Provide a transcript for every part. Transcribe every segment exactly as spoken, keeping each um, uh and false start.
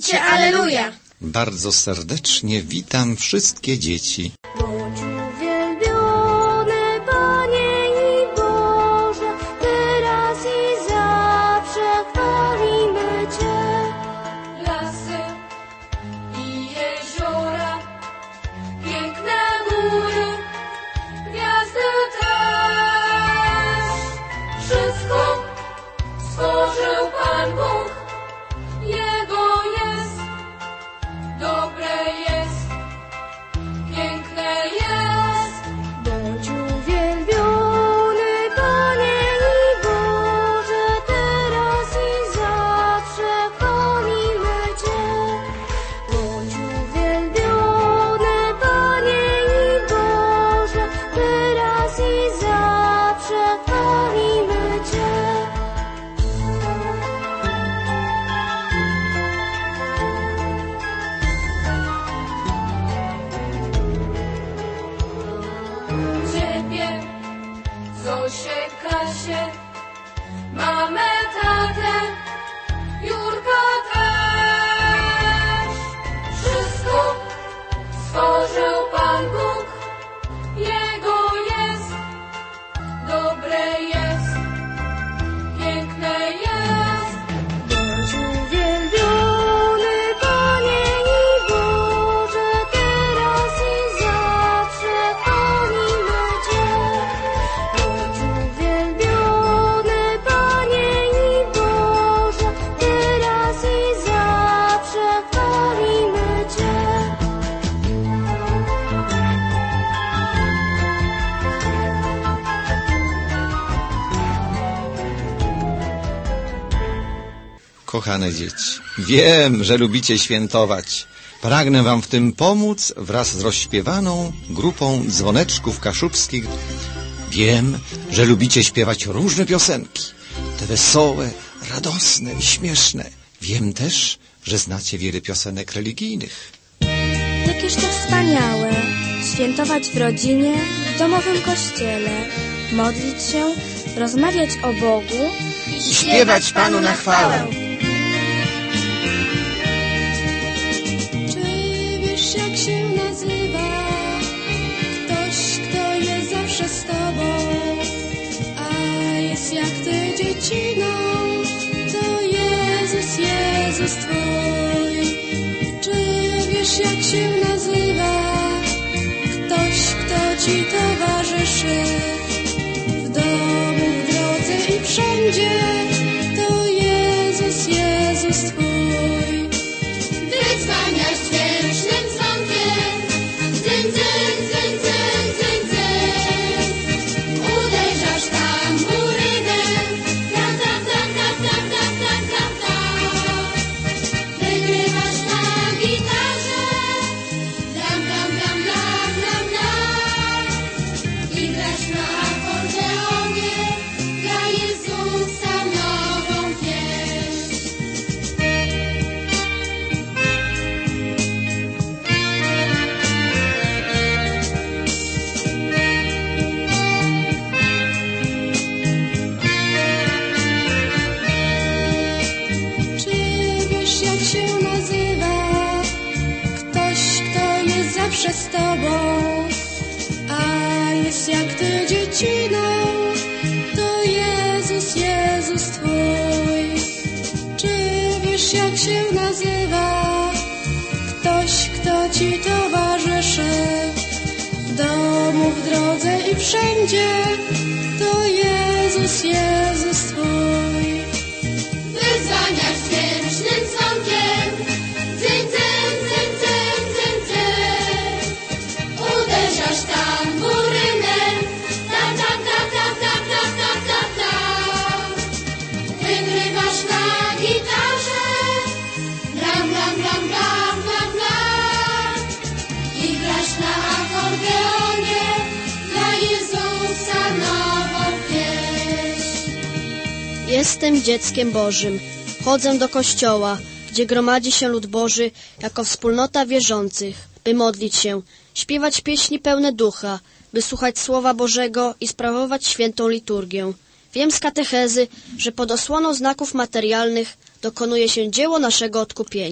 Powiedzcie alleluja! Bardzo serdecznie witam wszystkie dzieci. Bądź uwielbiony, Panie i Boże, teraz i zawsze chwalimy Cię. Lasy i jeziora, piękne góry, gwiazdy też. Wszystko stworzył Pan Bóg, Jego jest, dobre jest, piękne jest. Bądź uwielbiony, Panie i Boże, teraz i zawsze chwalimy Cię. Bądź uwielbiony, Panie i Boże, teraz i zawsze chwalimy Cię. Ciebie, Zosię, Kasię, mamę, tatę, Jurka też. Wszystko stworzył Pan Bóg, Jego jest, dobre jest, piękne jest. Bądź uwielbiony, Panie i Boże, teraz i zawsze chwalimy Cię. Bądź uwielbiony, Panie i Boże, teraz i zawsze chwalimy Cię. Kochane dzieci, wiem, że lubicie świętować. Pragnę wam w tym pomóc wraz z rozśpiewaną grupą dzwoneczków kaszubskich. Wiem, że lubicie śpiewać różne piosenki, te wesołe, radosne i śmieszne. Wiem też, że znacie wiele piosenek religijnych. Jakież to wspaniałe, świętować w rodzinie, w domowym kościele, modlić się, rozmawiać o Bogu I śpiewać Panu na chwałę. Czy wiesz, jak się nazywa ktoś, kto jest zawsze z Tobą, a jest jak Ty dzieciną? To Jezus, Jezus Twój. Czy wiesz, jak się nazywa ktoś, kto Ci towarzyszy w domu, w drodze i wszędzie? To Jezus, Jezus Twój. Wydzwaniasz dźwięcznym dzwonkiem, dzyń, dzyń, dzyń, dzyń, dzyń, dzyń. Uderzasz tamburynem, tam, tam, tam, tam, tam, tam, tam, tam, tam. Wygrywasz na gitarze, dam, dam, dam, dam, dam, dam. I grasz na akordeonie, dla Jezusa nową pieśń. Czy wiesz, jak się nazywa ktoś, kto jest zawsze z Tobą, a jest jak Ty dzieciną? To Jezus, Jezus Twój. Czy wiesz, jak się nazywa ktoś, kto Ci towarzyszy w domu, w drodze i wszędzie? To Jezus, Jezus Twój. Wydzwaniasz dźwięcznym dzwonkiem, dzyń, dzyń, dzyń, dzyń, dzyń, dzyń. Uderzasz tamburynem, tam, tam, tam, tam, tam, tam, tam, tam, tam. Wygrywasz na gitarze, blam, blam, blam, blam, blam, blam. I grasz na akordeonie, dla Jezusa nową pieśń. Jestem dzieckiem Bożym. Chodzę do kościoła, gdzie gromadzi się lud Boży jako wspólnota wierzących, by modlić się, śpiewać pieśni pełne ducha, by słuchać Słowa Bożego i sprawować świętą liturgię. Wiem z katechezy, że pod osłoną znaków materialnych dokonuje się dzieło naszego odkupienia.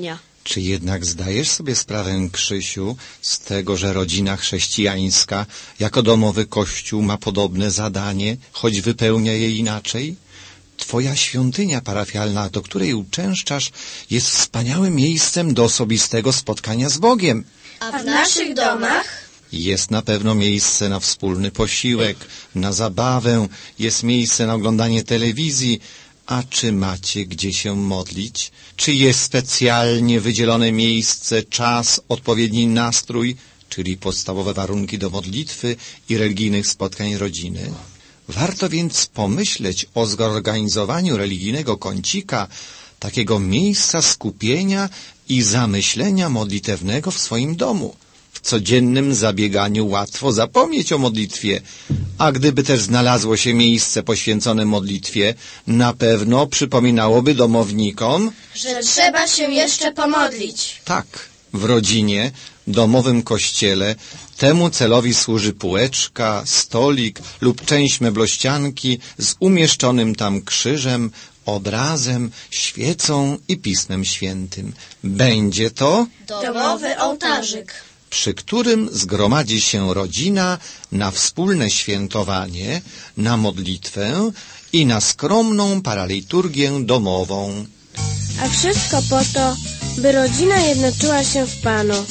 Czy jednak zdajesz sobie sprawę, Krzysiu, z tego, że rodzina chrześcijańska jako domowy kościół ma podobne zadanie, choć wypełnia je inaczej? Twoja świątynia parafialna, do której uczęszczasz, jest wspaniałym miejscem do osobistego spotkania z Bogiem. A w naszych domach? Jest na pewno miejsce na wspólny posiłek, na zabawę, jest miejsce na oglądanie telewizji. A czy macie gdzie się modlić? Czy jest specjalnie wydzielone miejsce, czas, odpowiedni nastrój, czyli podstawowe warunki do modlitwy i religijnych spotkań rodziny? Warto więc pomyśleć o zorganizowaniu religijnego kącika, takiego miejsca skupienia i zamyślenia modlitewnego w swoim domu. W codziennym zabieganiu łatwo zapomnieć o modlitwie, a gdyby też znalazło się miejsce poświęcone modlitwie, na pewno przypominałoby domownikom, że trzeba się jeszcze pomodlić. Tak, w rodzinie, domowym kościele, temu celowi służy półeczka, stolik lub część meblościanki z umieszczonym tam krzyżem, obrazem, świecą i Pismem Świętym. Będzie to Domowy ołtarzyk, przy którym zgromadzi się rodzina na wspólne świętowanie, na modlitwę i na skromną paraliturgię domową. A wszystko po to, by rodzina jednoczyła się w Panu.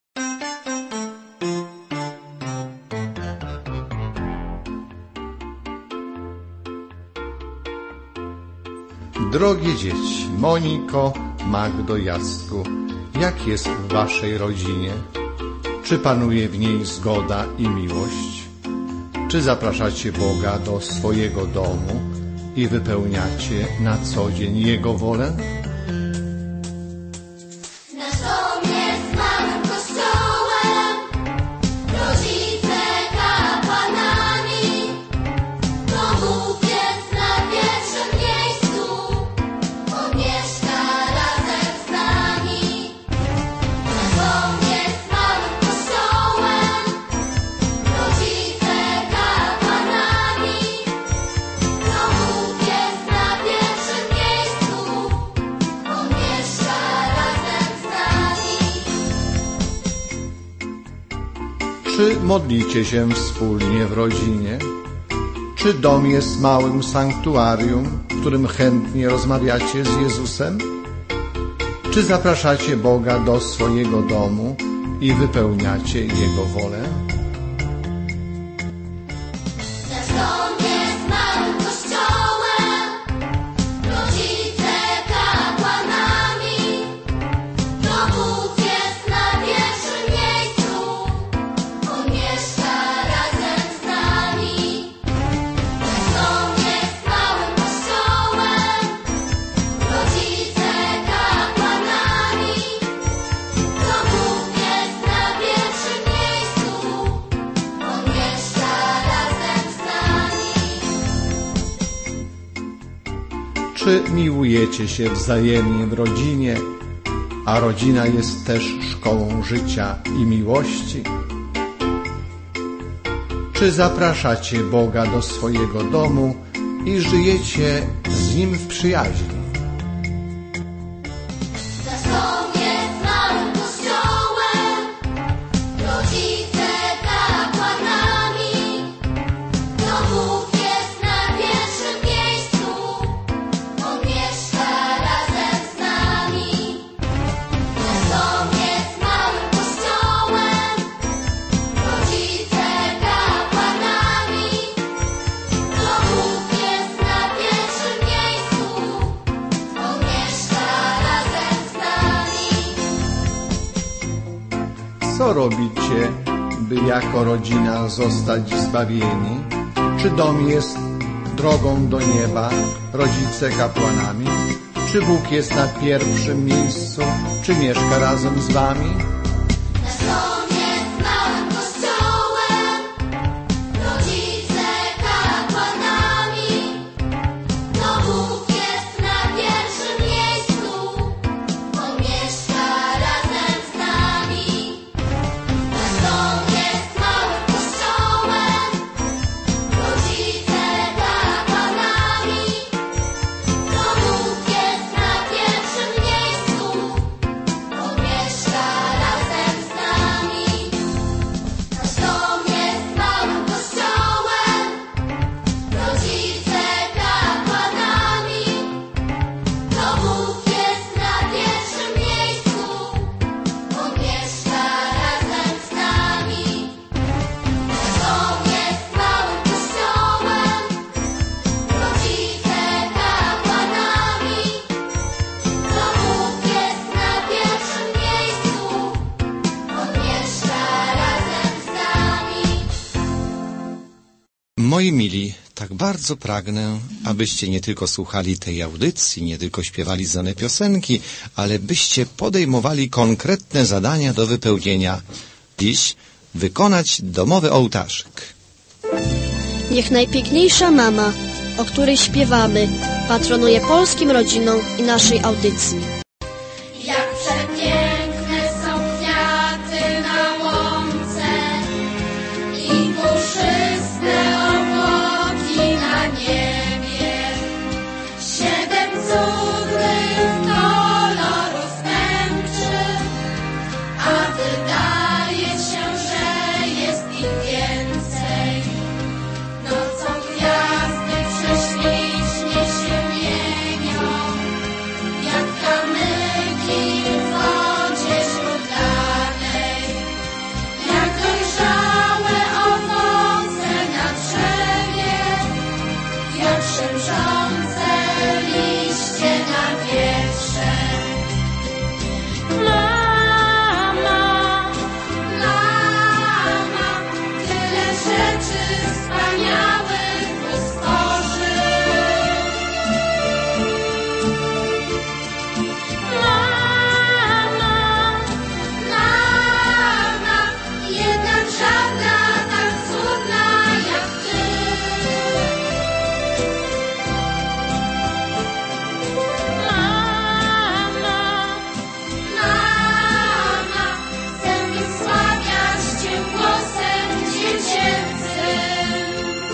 Drogie dzieci, Moniko, Magdo, Jacku, jak jest w waszej rodzinie? Czy panuje w niej zgoda i miłość? Czy zapraszacie Boga do swojego domu i wypełniacie na co dzień Jego wolę? Nasz dom jest małym kościołem, rodzice kapłanami. Domów jest na pierwszym miejscu, On mieszka razem z nami. Nasz dom jest małym kościołem, rodzice kapłanami. Domów jest na pierwszym miejscu, On mieszka razem z nami. Czy modlicie się wspólnie w rodzinie? Czy dom jest małym sanktuarium, w którym chętnie rozmawiacie z Jezusem? Czy zapraszacie Boga do swojego domu i wypełniacie Jego wolę? Nasz dom jest małym kościołem, rodzice kapłanami. Domów jest na pierwszym miejscu, On mieszka razem z nami. Nasz dom jest małym kościołem, rodzice kapłanami. Domów jest na pierwszym miejscu, On mieszka razem z nami. Czy miłujecie się wzajemnie w rodzinie, a rodzina jest też szkołą życia i miłości? Czy zapraszacie Boga do swojego domu i żyjecie z Nim w przyjaźni? Nasz dom jest małym kościołem, rodzice kapłanami. Domów jest na pierwszym miejscu, On mieszka razem z nami. Nasz dom jest małym kościołem, rodzice kapłanami. Domów jest na pierwszym miejscu, On mieszka razem z nami. Co robicie, by jako rodzina zostać zbawieni? Czy dom jest drogą do nieba, rodzice kapłanami? Czy Bóg jest na pierwszym miejscu? Czy mieszka razem z wami? Nasz dom jest małym kościołem, rodzice kapłanami. Domów jest na pierwszym miejscu, On mieszka razem z nami. Nasz dom jest małym kościołem, rodzice kapłanami. Domów jest na pierwszym miejscu, On Moi mili, tak bardzo pragnę, abyście nie tylko słuchali tej audycji, nie tylko śpiewali znane piosenki, ale byście podejmowali konkretne zadania do wypełnienia. Dziś wykonać domowy ołtarzyk. Niech najpiękniejsza mama, o której śpiewamy, patronuje polskim rodzinom i naszej audycji. Jak przepiękne są kwiaty na łące i puszyste obłoki na niebie. Siedem cudnych kolorów męczy, a wydaje się, że jest ich więcej. Nocą gwiazdy prześlicznie się mienią, jak kamyki w wodzie źródlanej, jak dojrzałe owoce na drzewie, jak szemrzące liście na wietrze. Mama, mama, tyle rzeczy wspaniałych stworzy. Mama, mama, jednak żadna tak cudna jak ty. Mama, mama, chcę wysławiać cię głosem dziecięcym.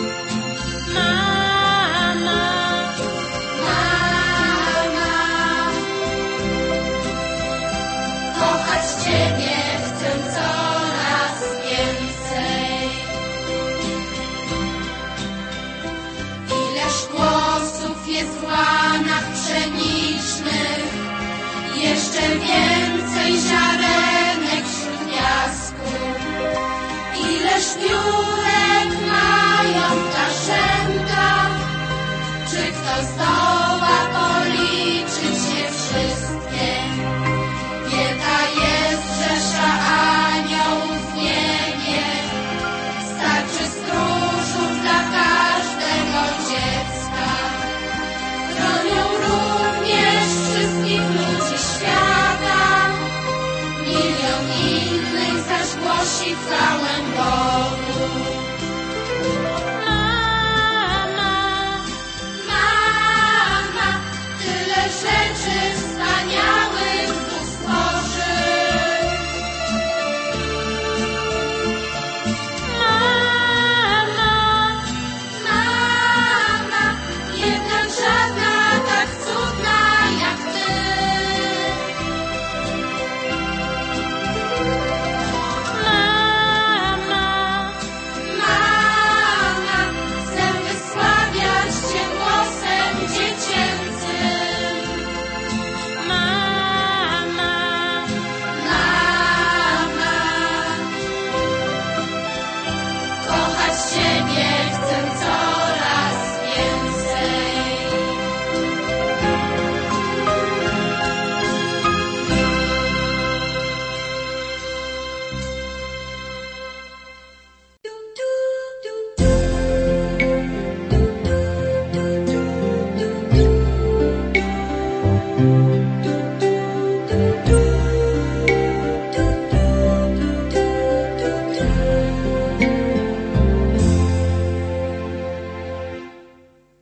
Mama, mama, kochać ciebie chcę coraz więcej. Ileż głosów jest w łanach pszenicznych, jeszcze więcej ziarenek wśród piasku. Ileż piórek mają ptaszęta, czy ktoś zdoła policzyć je wszystkie? Wielka jest rzesza aniołów w niebie, starczy stróżów dla każdego dziecka. Chronią również wszystkich ludzi świata, milion innych zaś głosi chwałę Bogu.